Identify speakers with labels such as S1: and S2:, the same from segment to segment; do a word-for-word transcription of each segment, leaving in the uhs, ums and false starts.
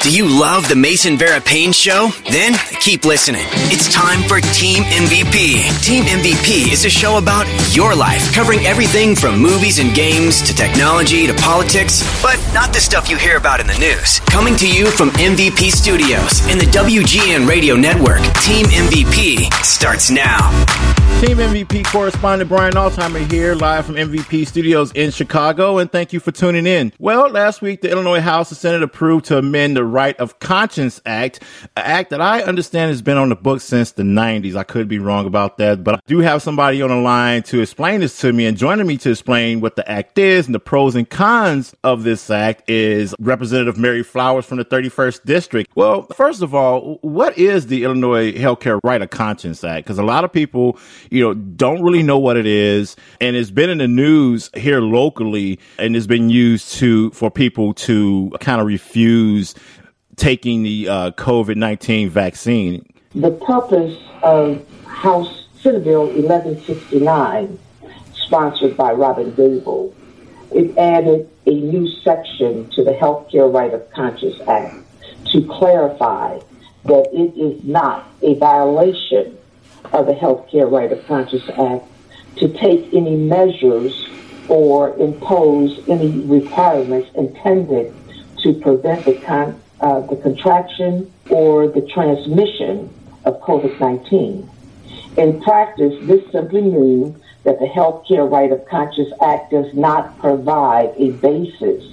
S1: Do you love the Mason Vera Payne Show? Then keep listening. It's time for Team M V P. Team M V P is a show about your life, covering everything from movies and games to technology to politics, but not the stuff you hear about in the news. Coming to you from M V P Studios in the W G N Radio Network, Team M V P starts now.
S2: Team M V P correspondent Brian Altheimer here, live from M V P Studios in Chicago, and thank you for tuning in. Well, last week, the Illinois House and Senate approved to amend the Right of Conscience Act, an act that I understand has been on the books since the nineties. I could be wrong about that, but I do have somebody on the line to explain this to me, and joining me to explain what the act is and the pros and cons of this act is Representative Mary Flowers from the thirty-first District. Well, first of all, what is the Illinois Healthcare Right of Conscience Act? Because a lot of people, you know, don't really know what it is, and it's been in the news here locally, and it's been used to for people to kind of refuse taking the uh, COVID nineteen vaccine.
S3: The purpose of House Senate Bill eleven sixty-nine, sponsored by Robin Gable, it added a new section to the Healthcare Right of Conscience Act to clarify that it is not a violation of the Healthcare Right of Conscience Act to take any measures or impose any requirements intended to prevent the con- uh, the contraction or the transmission of COVID nineteen. In practice, this simply means that the Healthcare Right of Conscience Act does not provide a basis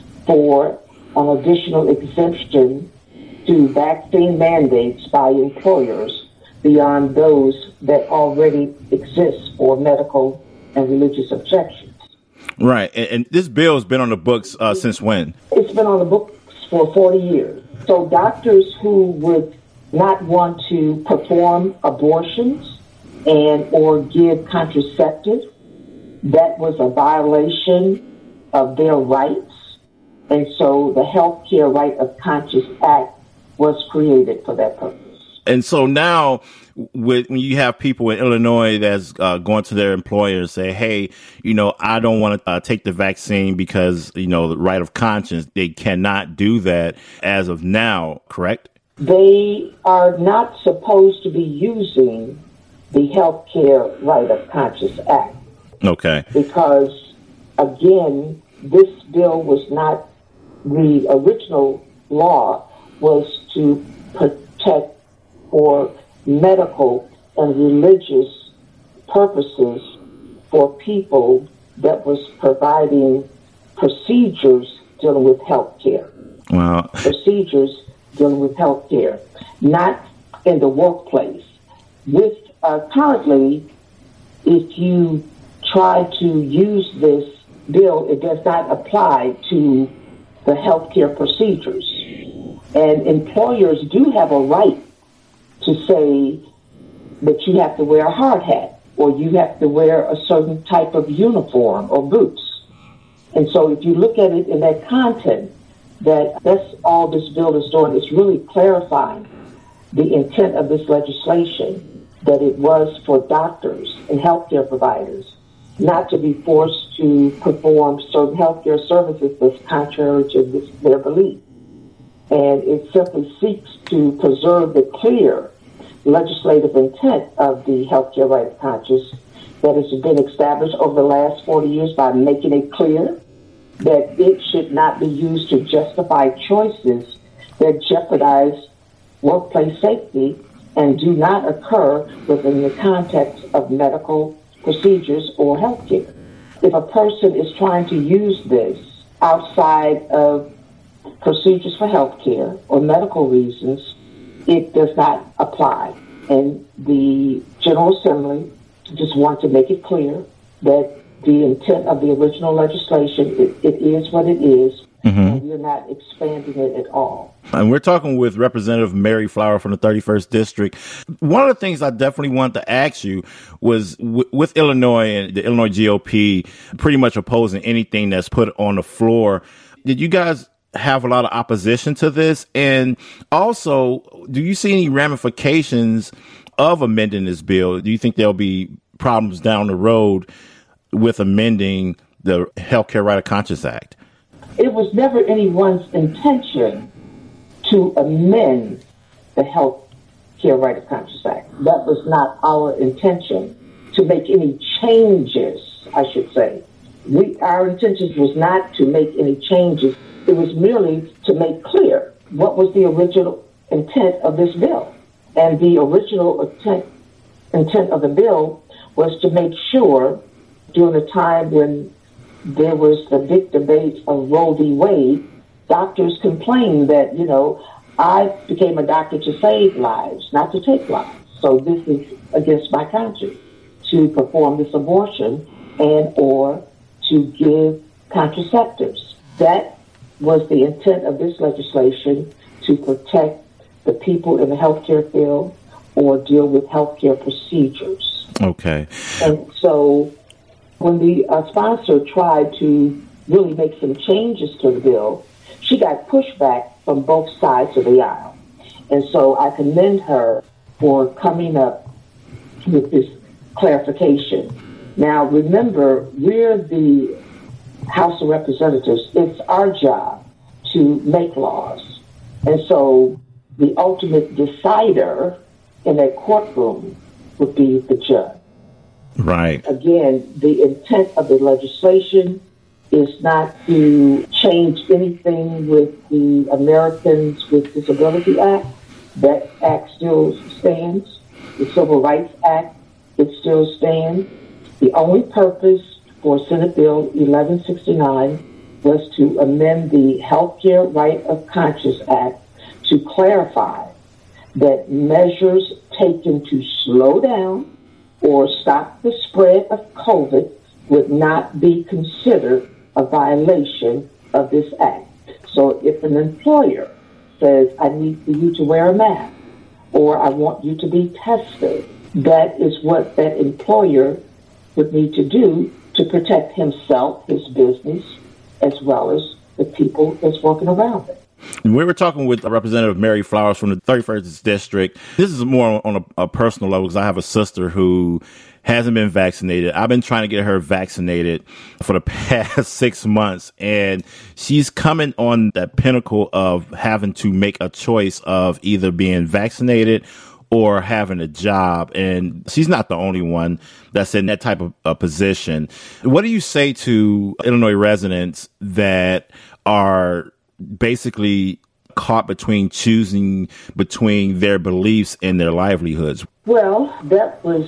S3: for an additional exemption to vaccine mandates by employers beyond those that already exist for medical and religious objections.
S2: Right. And, and this bill has been on the books uh, since when?
S3: It's been on the books for forty years. So doctors who would not want to perform abortions and or give contraceptives, that was a violation of their rights. And so the Healthcare Right of Conscience Act was created for that purpose.
S2: And so now, with, when you have people in Illinois that's uh, going to their employer and say, hey, you know, I don't want to uh, take the vaccine because, you know, the right of conscience, they cannot do that as of now, correct?
S3: They are not supposed to be using the Healthcare Right of Conscience Act.
S2: Okay.
S3: Because, again, this bill was not, the original law was to protect for medical and religious purposes for people that was providing procedures dealing with health care.
S2: Wow.
S3: Procedures dealing with health care, not in the workplace. With uh, currently, if you try to use this bill, it does not apply to the healthcare procedures. And employers do have a right to say that you have to wear a hard hat or you have to wear a certain type of uniform or boots. And so if you look at it in that content, that that's all this bill is doing. It's really clarifying the intent of this legislation, that it was for doctors and healthcare providers not to be forced to perform certain healthcare services that's contrary to this, their belief. And it simply seeks to preserve the clear legislative intent of the Healthcare Right of Conscience that has been established over the last forty years by making it clear that it should not be used to justify choices that jeopardize workplace safety and do not occur within the context of medical procedures or health care. If a person is trying to use this outside of procedures for health care or medical reasons, it does not apply. And the General Assembly just want to make it clear that the intent of the original legislation, it, it is what it is, mm-hmm. and we're not expanding it at all.
S2: And we're talking with Representative Mary Flower from the thirty-first District. One of the things I definitely wanted to ask you was w- with Illinois and the Illinois G O P pretty much opposing anything that's put on the floor, did you guys have a lot of opposition to this? And also, do you see any ramifications of amending this bill? Do you think there'll be problems down the road with amending the Healthcare Right of Conscience Act?
S3: It was never anyone's intention to amend the Health Care Right of Conscience Act. That was not our intention to make any changes, I should say. We, our intention was not to make any changes. It was merely to make clear what was the original intent of this bill. And the original intent, intent of the bill was to make sure during a time when there was the big debate of Roe v. Wade, doctors complained that, you know, I became a doctor to save lives, not to take lives. So this is against my conscience to perform this abortion and or to give contraceptives. That was the intent of this legislation, to protect the people in the healthcare field or deal with healthcare procedures.
S2: Okay.
S3: And so when the uh, sponsor tried to really make some changes to the bill, she got pushback from both sides of the aisle. And so I commend her for coming up with this clarification. Now, remember, we're the House of Representatives. It's our job to make laws. And so the ultimate decider in a courtroom would be the judge.
S2: Right.
S3: Again, the intent of the legislation is not to change anything with the Americans with Disability Act. That act still stands. The Civil Rights Act, it still stands. The only purpose for Senate Bill eleven sixty-nine was to amend the Healthcare Right of Conscience Act to clarify that measures taken to slow down or stop the spread of COVID would not be considered a violation of this act. So if an employer says, I need for you to wear a mask, or I want you to be tested, that is what that employer would need to do to protect himself, his business, as well as the people that's working around it.
S2: We were talking with Representative Mary Flowers from the thirty-first District. This is more on a, a personal level because I have a sister who hasn't been vaccinated. I've been trying to get her vaccinated for the past six months, and she's coming on that pinnacle of having to make a choice of either being vaccinated or having a job. And she's not the only one that's in that type of uh, position. What do you say to Illinois residents that are basically caught between choosing between their beliefs and their livelihoods?
S3: Well, that was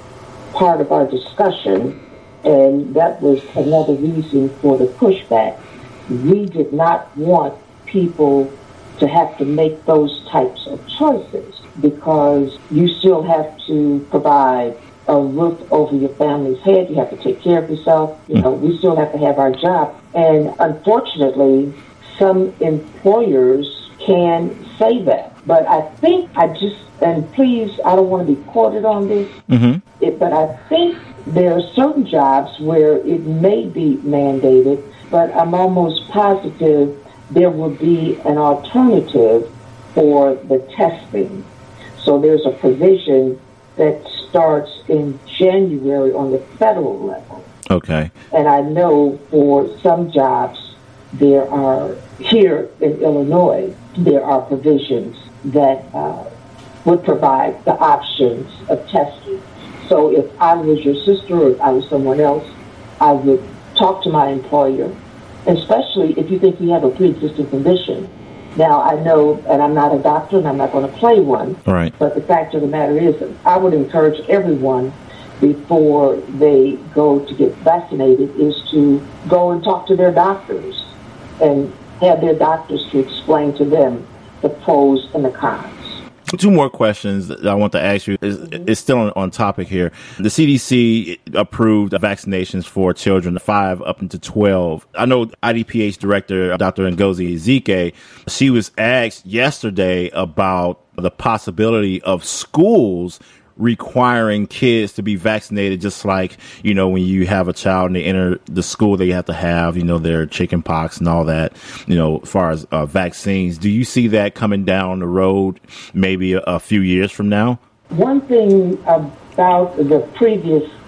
S3: part of our discussion, and that was another reason for the pushback. We did not want people to have to make those types of choices because you still have to provide a roof over your family's head. You have to take care of yourself. You know, we still have to have our job. And unfortunately, some employers can say that. But I think I just, and please, I don't want to be quoted on this, mm-hmm. it, but I think there are certain jobs where it may be mandated, but I'm almost positive there will be an alternative for the testing. So there's a provision that starts in January on the federal level.
S2: Okay.
S3: And I know for some jobs, there are, here in Illinois, there are provisions that uh, would provide the options of testing. So if I was your sister or if I was someone else, I would talk to my employer, especially if you think you have a pre-existing condition. Now, I know, and I'm not a doctor and I'm not going to play one,
S2: right.
S3: But the fact of the matter is that I would encourage everyone before they go to get vaccinated is to go and talk to their doctors and have their doctors to explain to them the pros and the cons.
S2: Two more questions that I want to ask you. Is mm-hmm. It's still on, on topic here. The C D C approved vaccinations for children five up into twelve. I know I D P H director, Doctor Ngozi Ezike, she was asked yesterday about the possibility of schools requiring kids to be vaccinated, just like, you know, when you have a child and they enter the school, they have to have, you know, their chicken pox and all that, you know, as far as uh, vaccines. Do you see that coming down the road maybe a, a few years from now?
S3: One thing about the previous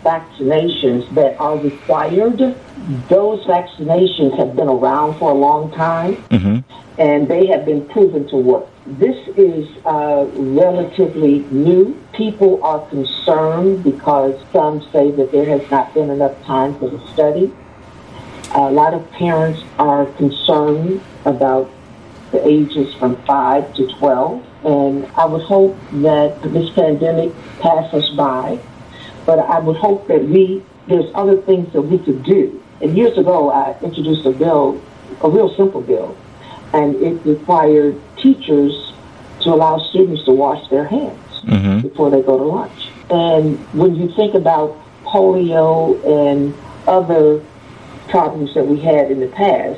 S3: vaccinations that are required. Those vaccinations have been around for a long time, mm-hmm. and they have been proven to work. This is uh, relatively new. People are concerned because some say that there has not been enough time for the study. A lot of parents are concerned about the ages from five to twelve, and I would hope that this pandemic passes by, but I would hope that we, there's other things that we could do. And years ago, I introduced a bill, a real simple bill, and it required teachers to allow students to wash their hands mm-hmm. before they go to lunch. And when you think about polio and other problems that we had in the past,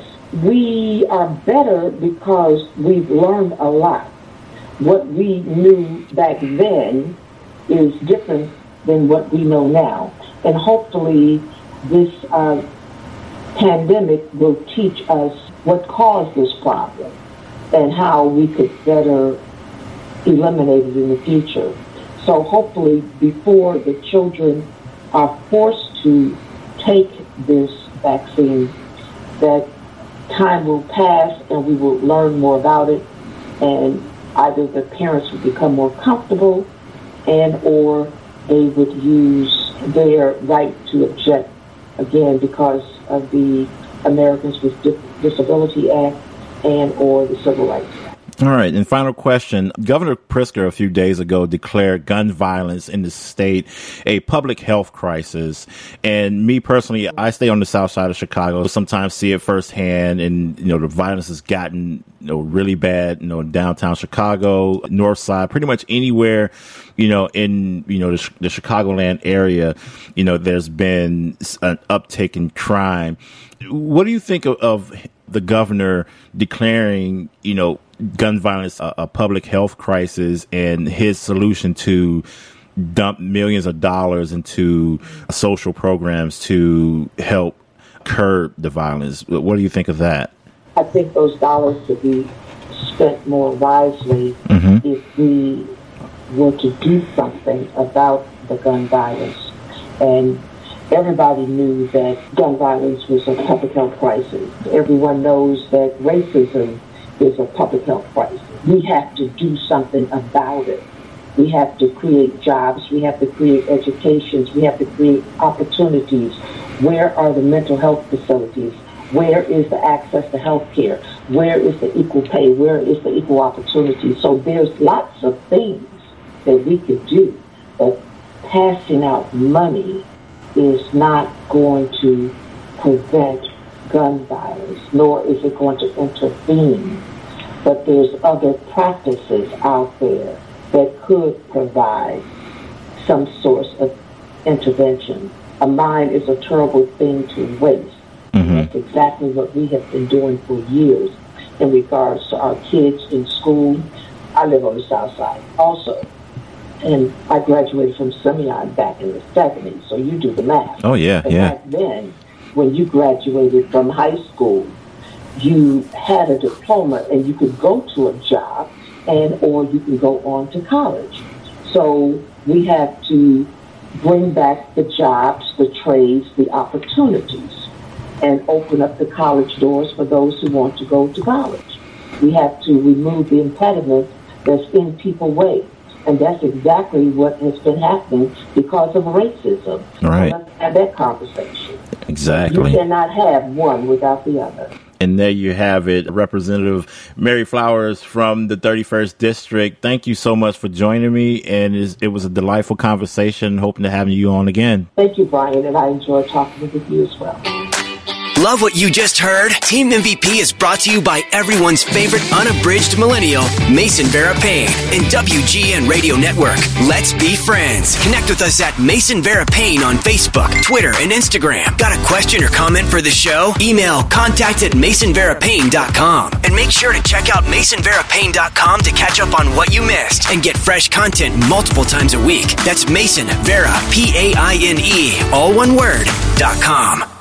S3: we are better because we've learned a lot. What we knew back then is different than what we know now. And hopefully this uh, pandemic will teach us what caused this problem and how we could better eliminate it in the future. So hopefully before the children are forced to take this vaccine, that time will pass and we will learn more about it, and either the parents would become more comfortable and or they would use their right to object again because of the Americans with Disability Act and or the Civil Rights Act.
S2: All right. And final question. Governor Pritzker a few days ago declared gun violence in the state a public health crisis. And me personally, I stay on the south side of Chicago, sometimes see it firsthand. And, you know, the violence has gotten, you know, really bad, you know, in downtown Chicago, north side, pretty much anywhere, you know, in, you know, the, the Chicagoland area, you know, there's been an uptick in crime. What do you think of, of the governor declaring, you know, gun violence a, a public health crisis and his solution to dump millions of dollars into social programs to help curb the violence? What do you think of that?
S3: I think those dollars could be spent more wisely mm-hmm. if we were to do something about the gun violence. And everybody knew that gun violence was a public health crisis. Everyone knows that racism is a public health crisis. We have to do something about it. We have to create jobs. We have to create educations. We have to create opportunities. Where are the mental health facilities? Where is the access to health care? Where is the equal pay? Where is the equal opportunity? So there's lots of things that we could do, but passing out money is not going to prevent gun violence, nor is it going to intervene. But there's other practices out there that could provide some source of intervention. A mind is a terrible thing to waste. Mm-hmm. That's exactly what we have been doing for years in regards to our kids in school. I live on the south side also. And I graduated from Simeon back in the seventies, so you do the math.
S2: Oh, yeah,
S3: and
S2: yeah.
S3: Back then, when you graduated from high school, you had a diploma and you could go to a job and or you can go on to college. So we have to bring back the jobs, the trades, the opportunities, and open up the college doors for those who want to go to college. We have to remove the impediment that's in people's way. And that's exactly what has been happening because of racism.
S2: Right.
S3: Let's have that conversation.
S2: Exactly.
S3: You cannot have one without the other.
S2: And there you have it, Representative Mary Flowers from the thirty-first District. Thank you so much for joining me, and it was a delightful conversation. Hoping to have you on again.
S3: Thank you, Brian, and I enjoyed talking with you as well.
S1: Love what you just heard? Team M V P is brought to you by everyone's favorite unabridged millennial, Mason Vera Payne, and W G N Radio Network. Let's be friends. Connect with us at Mason Vera Payne on Facebook, Twitter, and Instagram. Got a question or comment for the show? Email contact at mason vera payne dot com. And make sure to check out mason vera payne dot com to catch up on what you missed and get fresh content multiple times a week. That's Mason Vera, P A I N E, all one word, dot com.